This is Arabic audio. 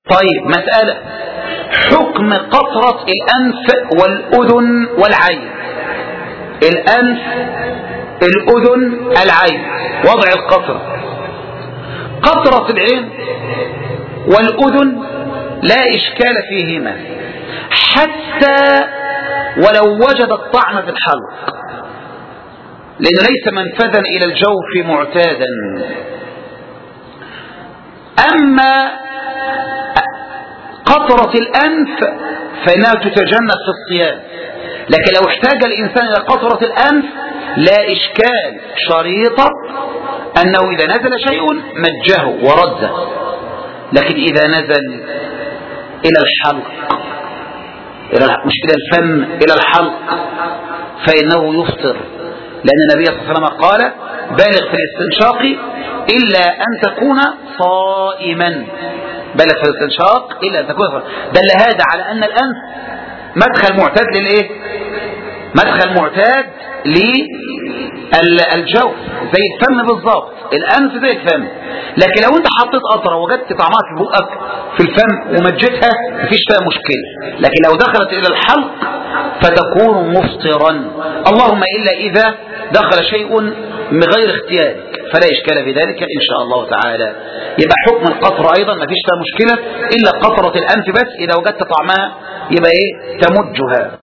طيب مسألة، حكم قطرة الأنف والأذن والعين. الأنف، الأذن، العين، وضع القطرة. قطرة العين والأذن لا إشكال فيهما حتى ولو وجد الطعن في الحلق، لأنه ليس منفذا إلى الجوف معتادا. أما قطرة الأنف فإنها تتجنب في الصيام، لكن لو احتاج الإنسان إلى قطرة الأنف لا إشكال، شريطة أنه إذا نزل شيء مجه ورده، لكن إذا نزل إلى الحلق، مش إلى الفم، إلى الحلق، فإنه يفطر، لأن النبي صلى الله عليه وسلم قال: بالغ في الاستنشاق إلا أن تكون صائما. بالغ في الاستنشاق إلا أن تكون صائما. دل هذا على أن الأنف مدخل معتاد للإيه؟ مدخل معتاد للجوف، زي الفم بالضبط. الأنف زي الفم، لكن لو أنت حطيت قطرة وجدت طعمها في بقك في الفم ومجتها مفيش فيها مشكلة، لكن لو دخلت إلى الحلق فتكون مفطرا، اللهم إلا إذا دخل شيء من غير اختيارك فلا إشكال في ذلك إن شاء الله تعالى. يبقى حكم القطرة أيضا ما فيش فيها مشكلة إلا قطرة الأنف بس، إذا وجدت طعمها يبقى إيه؟ تمجها.